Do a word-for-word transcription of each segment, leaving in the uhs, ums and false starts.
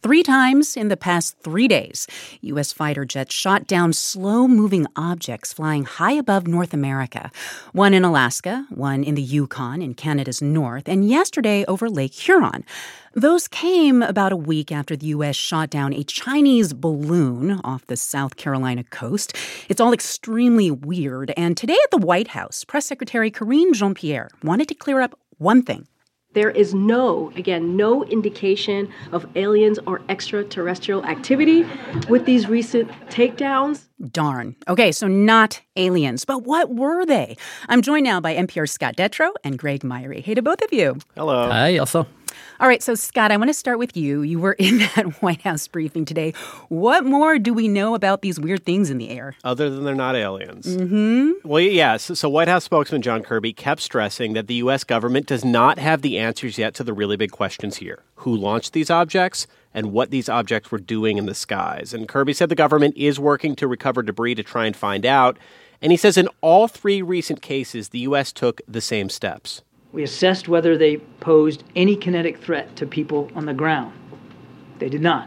Three times in the past three days, U S fighter jets shot down slow-moving objects flying high above North America. One in Alaska, one in the Yukon in Canada's north, and yesterday over Lake Huron. Those came about a week after the U S shot down a Chinese balloon off the South Carolina coast. It's all extremely weird, and today at the White House, Press Secretary Karine Jean-Pierre wanted to clear up one thing. There is no, again, no indication of aliens or extraterrestrial activity with these recent takedowns. Darn. Okay, so not aliens. But what were they? I'm joined now by N P R's Scott Detrow and Greg Myrie. Hey to both of you. Hello. Hi, Elsa. All right, so Scott, I want to start with you. You were in that White House briefing today. What more do we know about these weird things in the air? Other than they're not aliens. Mm-hmm. Well, yeah, so, so White House spokesman John Kirby kept stressing that the U S government does not have the answers yet to the really big questions here. Who launched these objects and what these objects were doing in the skies? And Kirby said the government is working to recover debris to try and find out. And he says in all three recent cases, the U S took the same steps. We assessed whether they posed any kinetic threat to people on the ground. They did not.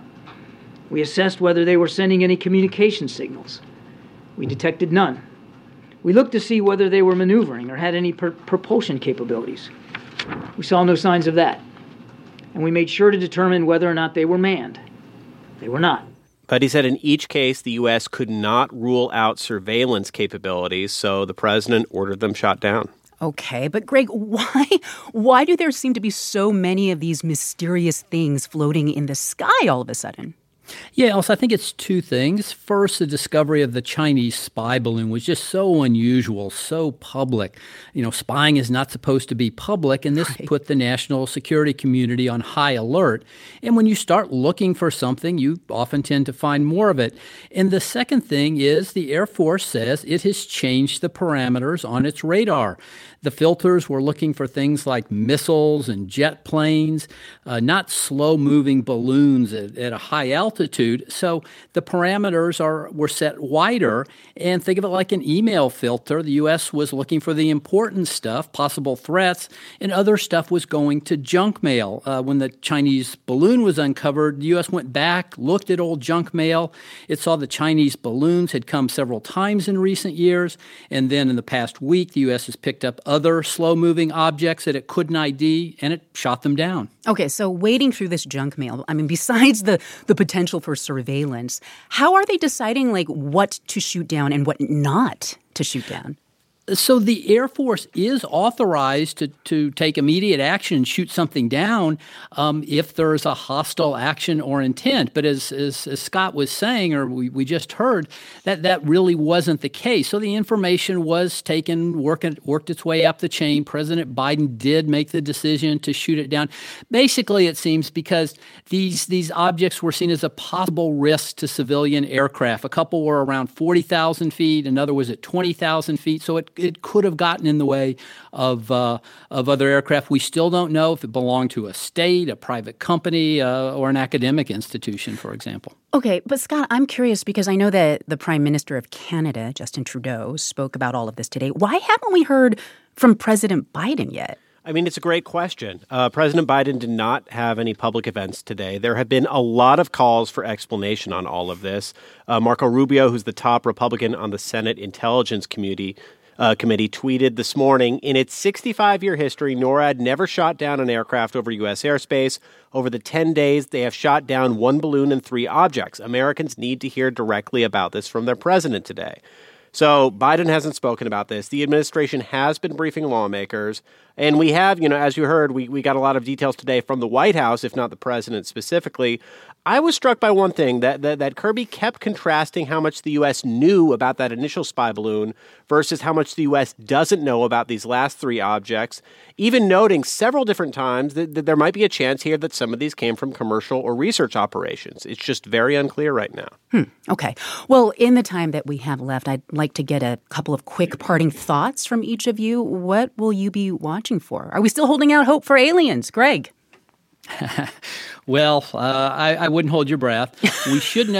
We assessed whether they were sending any communication signals. We detected none. We looked to see whether they were maneuvering or had any per- propulsion capabilities. We saw no signs of that. And we made sure to determine whether or not they were manned. They were not. But he said in each case, the U S could not rule out surveillance capabilities, so the president ordered them shot down. Okay, but Greg, why why do there seem to be so many of these mysterious things floating in the sky all of a sudden? Yeah, Elsa, I think it's two things. First, the discovery of the Chinese spy balloon was just so unusual, so public. You know, spying is not supposed to be public, and this right. put the national security community on high alert. And when you start looking for something, you often tend to find more of it. And the second thing is the Air Force says it has changed the parameters on its radar. The filters were looking for things like missiles and jet planes, uh, not slow-moving balloons at, at a high altitude. So the parameters are were set wider. And think of it like an email filter. The U S was looking for the important stuff, possible threats, and other stuff was going to junk mail. Uh, when the Chinese balloon was uncovered, the U S went back, looked at old junk mail. It saw the Chinese balloons had come several times in recent years. And then in the past week, the U S has picked up other slow-moving objects that it couldn't I D, and it shot them down. Okay, so wading through this junk mail, I mean, besides the, the potential for surveillance, how are they deciding, like, what to shoot down and what not to shoot down? So the Air Force is authorized to, to take immediate action and shoot something down um, if there's a hostile action or intent. But as, as, as Scott was saying, or we, we just heard, that that really wasn't the case. So the information was taken, worked, worked its way up the chain. President Biden did make the decision to shoot it down. Basically, it seems because these, these objects were seen as a possible risk to civilian aircraft. A couple were around forty thousand feet, another was at twenty thousand feet. So it It could have gotten in the way of uh, of other aircraft. We still don't know if it belonged to a state, a private company, uh, or an academic institution, for example. Okay, but Scott, I'm curious because I know that the Prime Minister of Canada, Justin Trudeau, spoke about all of this today. Why haven't we heard from President Biden yet? I mean, it's a great question. Uh, President Biden did not have any public events today. There have been a lot of calls for explanation on all of this. Uh, Marco Rubio, who's the top Republican on the Senate Intelligence Committee, Uh, committee tweeted this morning, in its sixty-five-year history, NORAD never shot down an aircraft over U S airspace. Over the ten days, they have shot down one balloon and three objects. Americans need to hear directly about this from their president today. So Biden hasn't spoken about this. The administration has been briefing lawmakers. And we have, you know, as you heard, we, we got a lot of details today from the White House, if not the president specifically. I was struck by one thing, that, that that Kirby kept contrasting how much the U S knew about that initial spy balloon versus how much the U S doesn't know about these last three objects, even noting several different times that, that there might be a chance here that some of these came from commercial or research operations. It's just very unclear right now. Hmm. Okay. Well, in the time that we have left, I'd like to get a couple of quick parting thoughts from each of you. What will you be watching for? Are we still holding out hope for aliens? Greg? Well, uh, I, I wouldn't hold your breath. We should note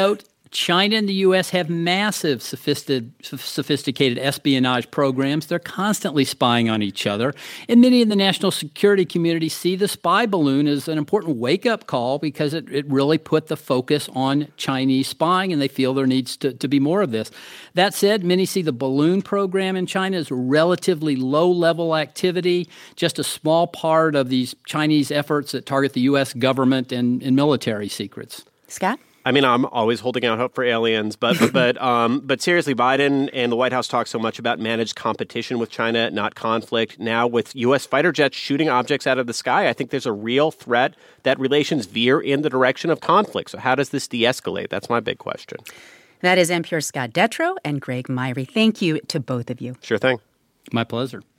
China and the U S have massive sophisticated, sophisticated espionage programs. They're constantly spying on each other. And many in the national security community see the spy balloon as an important wake-up call because it, it really put the focus on Chinese spying, and they feel there needs to, to be more of this. That said, many see the balloon program in China as relatively low-level activity, just a small part of these Chinese efforts that target the U S government and, and military secrets. Scott? I mean, I'm always holding out hope for aliens, but but um, but seriously, Biden and the White House talk so much about managed competition with China, not conflict. Now, with U S fighter jets shooting objects out of the sky, I think there's a real threat that relations veer in the direction of conflict. So how does this de-escalate? That's my big question. That is N P R's Scott Detrow and Greg Myre. Thank you to both of you. Sure thing. My pleasure.